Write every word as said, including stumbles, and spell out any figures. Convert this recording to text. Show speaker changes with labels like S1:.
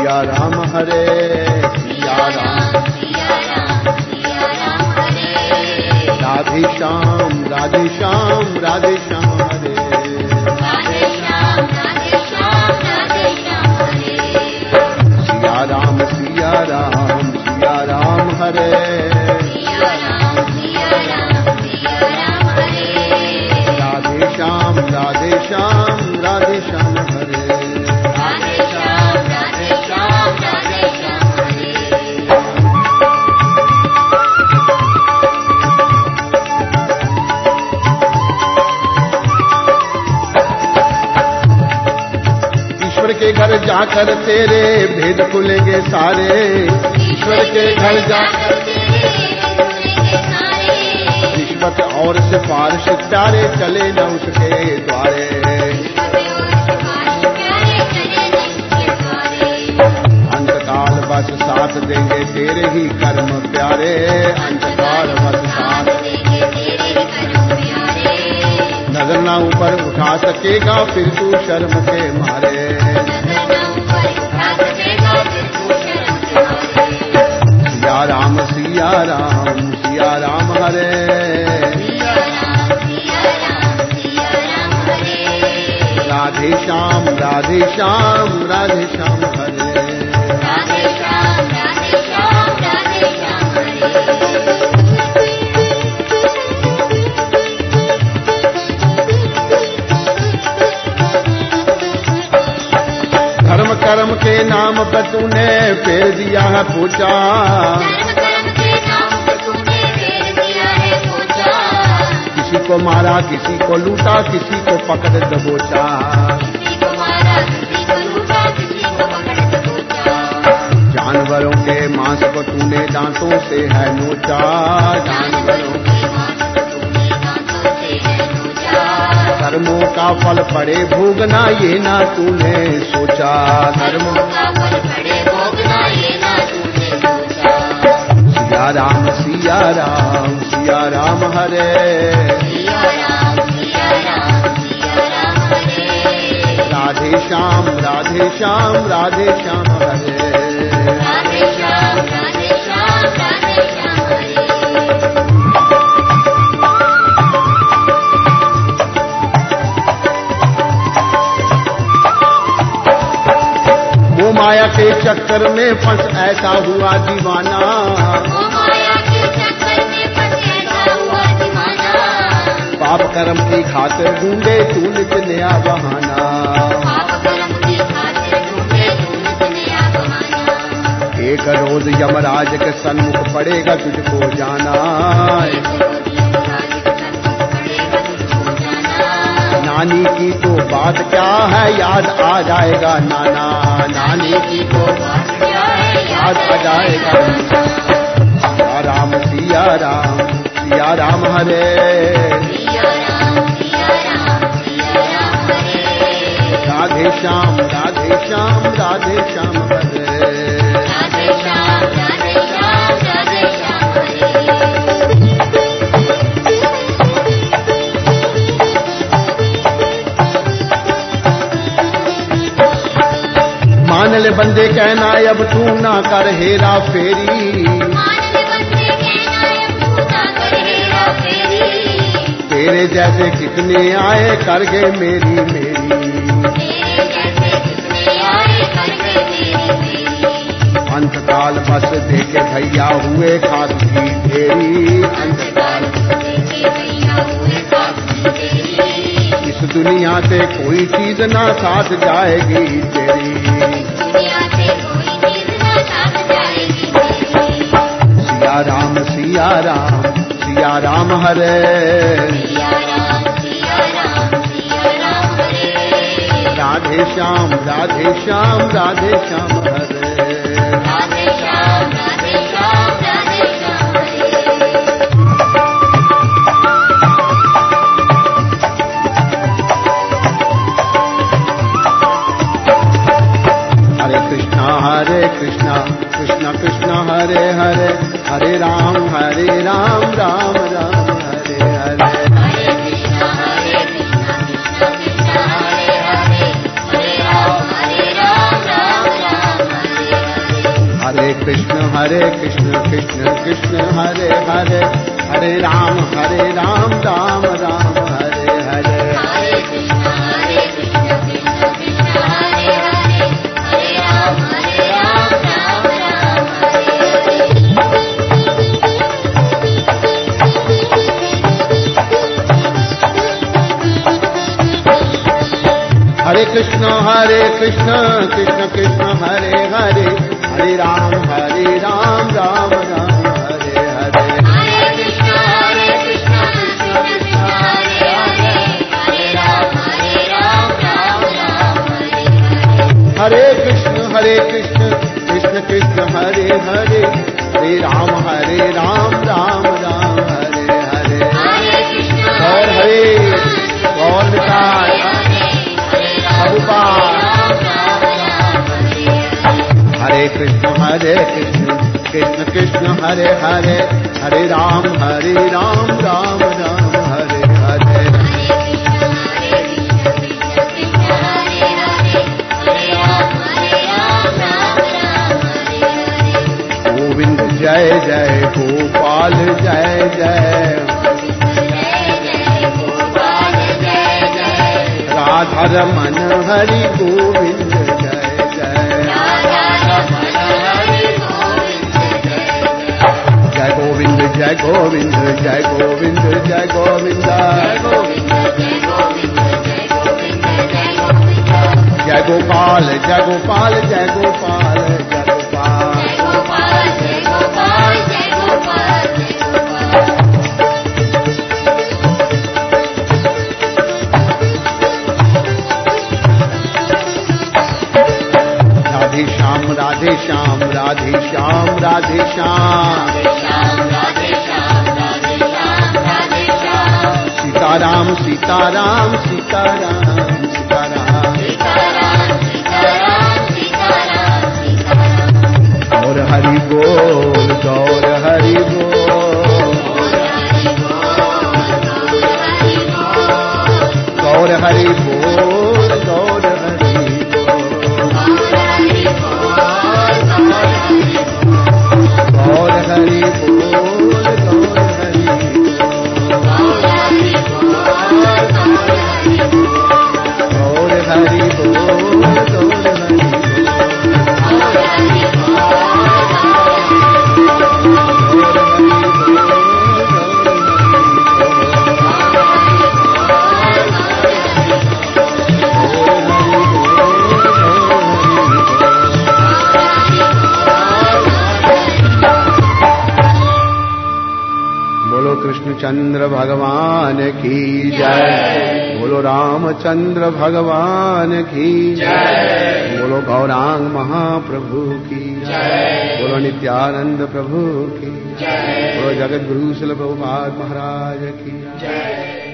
S1: सिया राम हरे सिया राम सिया राम सिया राम हरे राधे श्याम राधे श्याम राधे श्याम हरे राधे श्याम राधे श्याम राधे श्याम हरे सिया राम सिया राम सिया राम हरे सिया राम सिया राम सिया राम हरे राधे श्याम राधे श्याम राधे श्याम हरे राधे श्याम राधे श्याम राधे श्याम हरे ईश्वर के घर जाकर तेरे भेद खुलेंगे सारे ईश्वर के घर जाकर रिश्वत और सिफारिश प्यारे चले न उसके द्वारे अंतकाल बस साथ देंगे तेरे ही कर्म प्यारे अंतकाल बस साथ नजर ना ऊपर उठा सकेगा फिर तू शर्म के मारे सिया राम सिया राम सिया राम हरे राधे श्याम राधे श्याम राधे श्याम हरे राधे श्याम राधे श्याम राधे श्याम धर्म कर्म के नाम पर तूने फेर दिया है पूछा किसी को मारा किसी को लूटा किसी को पकड़ दबोचा जानवरों के मांस को तूने दांतों से है नोचा जानवरों के मांस को तूने दांतों से है नोचा कर्मों का फल पड़े भोगना ये ना तूने सोचा कर्मों का फल पड़े भोगना ये ना तूने सोचा सिया राम सिया राम सिया राम हरे सिया राम सिया राम सिया राम हरे राधे श्याम राधे श्याम राधे श्याम हरे राधे श्याम राधे श्याम राधे श्याम हरे वो माया के चक्कर में फंस ऐसा हुआ दीवाना वो माया के चक्कर में फंस ऐसा हुआ दीवाना पाप कर्म की खातिर ढूंढे तू नित नया बहाना पाप कर्म की खातिर ढूंढे तू नित नया बहाना एक रोज यमराज के सन्मुख पड़ेगा तुझको जाना नानी की तो बात क्या है याद आ जाएगा नाना नानी की तो बात क्या है याद आ जाएगा सिया राम सिया राम सिया राम हरे सिया राम सिया राम सिया राम हरे राधे श्याम राधे श्याम राधे श्याम हरे राधे श्याम राधे श्याम राधे श्याम हरे मान ले बंदे कहना अब तू ना कर हेरा फेरी मान ले बंदे कहना अब तू ना कर हेरा फेरी तेरे जैसे कितने आए कर गए मेरी मेरी तेरे जैसे कितने आए कर गए मेरी मेरी अंतकाल बस देखे भैया हुए खाक की ढेरी अंतकाल बस देखे भैया हुए खाक की ढेरी इस दुनिया से कोई चीज ना साथ जाएगी तेरी सिया राम सिया राम सिया राम हरे सिया राम सिया राम सिया राम हरे राधे श्याम राधे श्याम राधे श्याम हरे राधे श्याम राधे श्याम राधे श्याम हरे कृष्णा हरे कृष्णा कृष्णा कृष्णा हरे हरे हरे राम हरे राम राम राम हरे हरे हरे कृष्णा हरे कृष्णा कृष्णा कृष्णा हरे हरे हरे राम हरे राम राम राम हरे हरे कृष्ण हरे कृष्ण कृष्ण कृष्ण हरे हरे हरे राम हरे राम राम राम हरे हरे
S2: हरे कृष्ण हरे कृष्ण कृष्ण कृष्ण हरे हरे हरे राम हरे राम राम राम
S1: हरे कृष्ण हरे कृष्ण कृष्ण कृष्ण हरे हरे हरे राम हरे राम राम राम हरे हरे
S2: हरे कृष्ण हरे कृष्ण कृष्ण कृष्ण हरे हरे हरे राम हरे राम राम राम हरे
S1: हरे कृष्ण हरे कृष्ण कृष्ण कृष्ण हरे हरे हरे राम हरे राम राम राम हरे हरे
S2: हरे कृष्ण
S1: और हरे और विकास प्रभुपाद हरे कृष्ण हरे कृष्ण कृष्ण कृष्ण हरे हरे हरे राम हरे राम राम राम हरे हरे गोविंद जय जय गोपाल जय जय राधा रमन हरि गोविंद जय जय जय गोविंद जय गोविंद जय गोविंद जय गोविंद जय गोपाल जय गोपाल जय गोपाल जय गोपाल राधे श्याम राधे श्याम राधे श्याम राधे श्याम सीताराम सीताराम सीताराम सीताराम गौर हरि बोल गौर हरि बोल गौर हरि बोल गौर हरि गौर हरि बोल गौर हरि गौर हरि बोल गौर हरि बोलो कृष्णचंद्र भगवान की जय बोलो रामचंद्र भगवान की जय बोलो गौरांग महाप्रभु की जय बोलो नित्यानंद प्रभु की जय बोलो जगत गुरु शिल प्रभुपाद महाराज की जय।